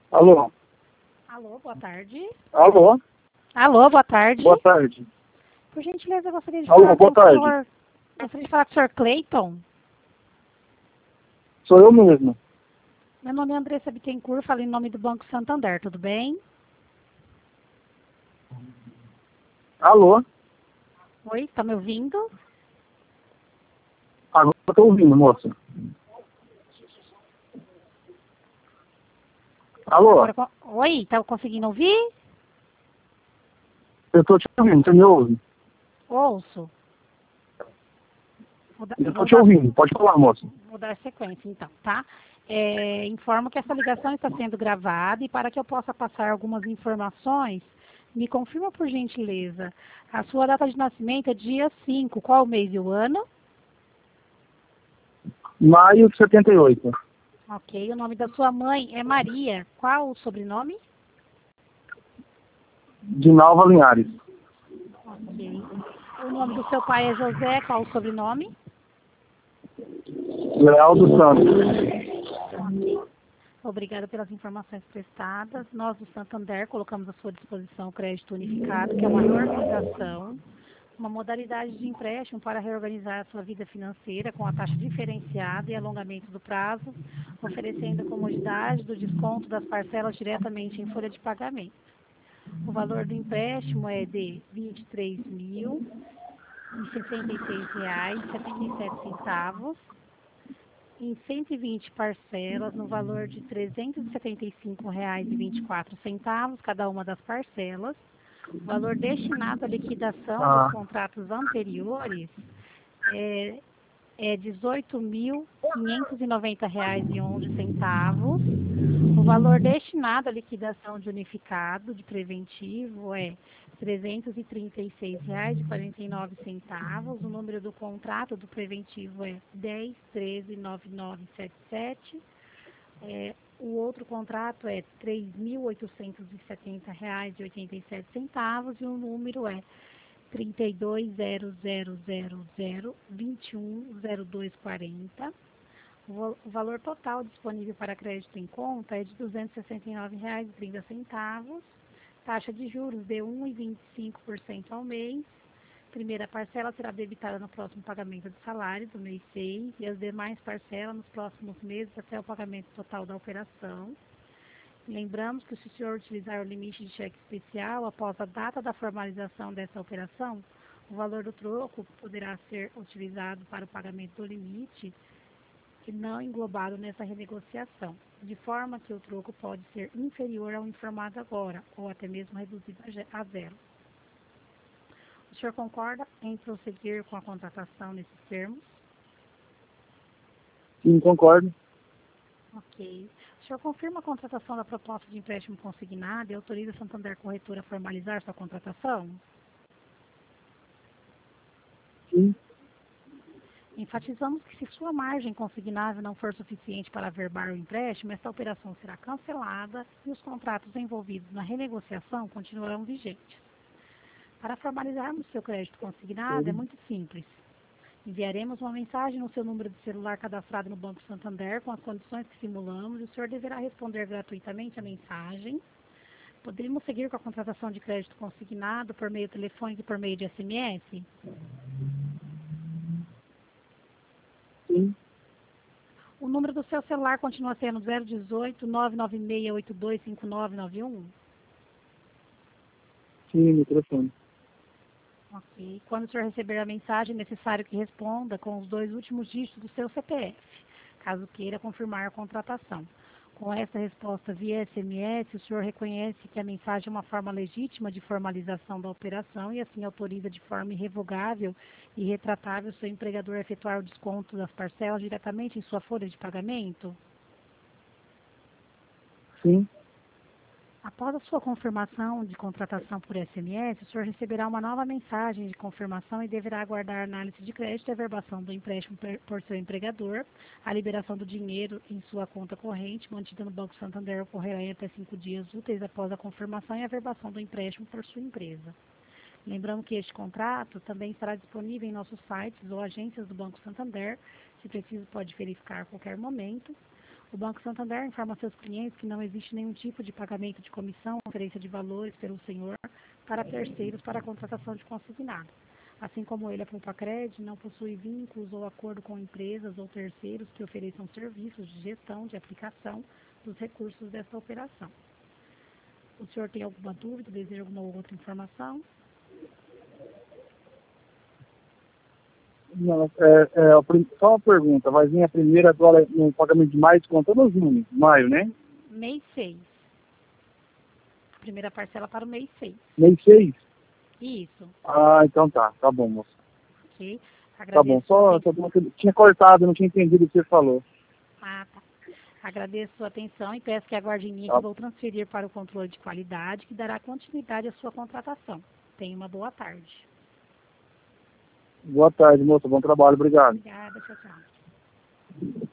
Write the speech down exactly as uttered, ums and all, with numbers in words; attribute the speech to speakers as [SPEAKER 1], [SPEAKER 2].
[SPEAKER 1] Alô?
[SPEAKER 2] Alô, boa tarde.
[SPEAKER 1] Alô?
[SPEAKER 2] Alô, boa tarde.
[SPEAKER 1] Boa tarde.
[SPEAKER 2] Por gentileza, eu gostaria de
[SPEAKER 1] Alô,
[SPEAKER 2] falar
[SPEAKER 1] boa
[SPEAKER 2] com
[SPEAKER 1] tarde.
[SPEAKER 2] o senhor. Gostaria de falar com o senhor Cleiton.
[SPEAKER 1] Sou eu mesmo.
[SPEAKER 2] Meu nome é Andressa Bittencourt, falo em nome do Banco Santander, tudo bem?
[SPEAKER 1] Alô?
[SPEAKER 2] Oi, está me ouvindo?
[SPEAKER 1] Agora eu tô ouvindo, moça. Alô?
[SPEAKER 2] Agora, co- oi, está conseguindo ouvir?
[SPEAKER 1] Eu tô te ouvindo, você me ouve?
[SPEAKER 2] Ouço. Vou, da-
[SPEAKER 1] Eu tô
[SPEAKER 2] vou
[SPEAKER 1] te
[SPEAKER 2] dar,
[SPEAKER 1] ouvindo, pode falar, moça.
[SPEAKER 2] vou dar sequência, então, tá? É, informo que essa ligação está sendo gravada e para que eu possa passar algumas informações, me confirma, por gentileza, a sua data de nascimento é dia cinco, qual o mês e o ano?
[SPEAKER 1] Maio de setenta e oito.
[SPEAKER 2] Ok, o nome da sua mãe é Maria. Qual o sobrenome?
[SPEAKER 1] De Nalva Linhares.
[SPEAKER 2] Ok. O nome do seu pai é José. Qual o sobrenome?
[SPEAKER 1] Leal dos Santos.
[SPEAKER 2] Ok. Obrigada pelas informações prestadas. Nós do Santander colocamos à sua disposição o crédito unificado, que é uma reorganização, uma modalidade de empréstimo para reorganizar a sua vida financeira com a taxa diferenciada e alongamento do prazo, oferecendo a comodidade do desconto das parcelas diretamente em folha de pagamento. O valor do empréstimo é de vinte e três mil e sessenta e seis reais e setenta e sete centavos, em cento e vinte parcelas, no valor de trezentos e setenta e cinco reais e vinte e quatro centavos cada uma das parcelas. O valor destinado à liquidação dos
[SPEAKER 1] Ah,
[SPEAKER 2] contratos anteriores é, é dezoito mil quinhentos e noventa reais e onze centavos. O valor destinado à liquidação de unificado de preventivo é trezentos e trinta e seis reais e quarenta e nove centavos. O número do contrato do preventivo é dez treze nove nove sete sete. É, o outro contrato é três mil oitocentos e setenta reais e oitenta e sete centavos e o número é trinta e dois zero zero zero zero vinte e um zero dois quarenta. O valor total disponível para crédito em conta é de duzentos e sessenta e nove reais e trinta centavos. Taxa de juros de um vírgula vinte e cinco por cento ao mês. Primeira parcela será debitada no próximo pagamento do salário do mês seis e as demais parcelas nos próximos meses até o pagamento total da operação. Lembramos que se o senhor utilizar o limite de cheque especial após a data da formalização dessa operação, o valor do troco poderá ser utilizado para o pagamento do limite e não englobado nessa renegociação, de forma que o troco pode ser inferior ao informado agora, ou até mesmo reduzido a zero. O senhor concorda em prosseguir com a contratação nesses termos?
[SPEAKER 1] sim, concordo.
[SPEAKER 2] Ok. O senhor confirma a contratação da proposta de empréstimo consignado e autoriza a Santander Corretora a formalizar sua contratação?
[SPEAKER 1] Sim,
[SPEAKER 2] Enfatizamos que se sua margem consignável não for suficiente para averbar o empréstimo, esta operação será cancelada e os contratos envolvidos na renegociação continuarão vigentes. Para formalizarmos seu crédito consignado é muito simples. Enviaremos uma mensagem no seu número de celular cadastrado no Banco Santander com as condições que simulamos e o senhor deverá responder gratuitamente a mensagem. Poderíamos seguir com a contratação de crédito consignado por meio telefônico e por meio de S M S?
[SPEAKER 1] sim,
[SPEAKER 2] O número do seu celular continua sendo zero dezoito, nove nove seis oito dois cinco nove nove um?
[SPEAKER 1] sim, microfone.
[SPEAKER 2] Ok. Quando o senhor receber a mensagem, é necessário que responda com os dois últimos dígitos do seu C P F, caso queira confirmar a contratação. Com essa resposta via S M S, o senhor reconhece que a mensagem é uma forma legítima de formalização da operação e assim autoriza de forma irrevogável e retratável o seu empregador a efetuar o desconto das parcelas diretamente em sua folha de pagamento?
[SPEAKER 1] Sim,
[SPEAKER 2] Após a sua confirmação de contratação por S M S, o senhor receberá uma nova mensagem de confirmação e deverá aguardar a análise de crédito e a verbação do empréstimo per- por seu empregador. A liberação do dinheiro em sua conta corrente, mantida no Banco Santander, ocorrerá em até cinco dias úteis após a confirmação e a verbação do empréstimo por sua empresa. Lembrando que este contrato também estará disponível em nossos sites ou agências do Banco Santander. Se preciso, pode verificar a qualquer momento. O Banco Santander informa a seus clientes que não existe nenhum tipo de pagamento de comissão, transferência de valores pelo senhor para terceiros para a contratação de consignado. Assim como ele, a Poupa-Cred não possui vínculos ou acordo com empresas ou terceiros que ofereçam serviços de gestão de aplicação dos recursos dessa operação. O senhor tem alguma dúvida, deseja alguma outra informação?
[SPEAKER 1] Não, é, é, a prim- só uma pergunta, vai vir a primeira agora no pagamento de maio, contando os números, maio, né?
[SPEAKER 2] Mês seis. A primeira parcela para o mês seis.
[SPEAKER 1] Mês seis?
[SPEAKER 2] Isso,
[SPEAKER 1] Ah, então tá, tá bom, moço.
[SPEAKER 2] ok?
[SPEAKER 1] Tá bom,
[SPEAKER 2] Agradeço
[SPEAKER 1] só,
[SPEAKER 2] a
[SPEAKER 1] só uma coisa- tinha cortado, não tinha entendido o que você falou.
[SPEAKER 2] Ah, tá. Agradeço a sua atenção e peço que aguarde em linha que
[SPEAKER 1] Tá.
[SPEAKER 2] vou transferir para o controle de qualidade, que dará continuidade à sua contratação. Tenha uma boa tarde.
[SPEAKER 1] Boa tarde, moço, bom trabalho, obrigado.
[SPEAKER 2] Obrigada, tchau, tchau.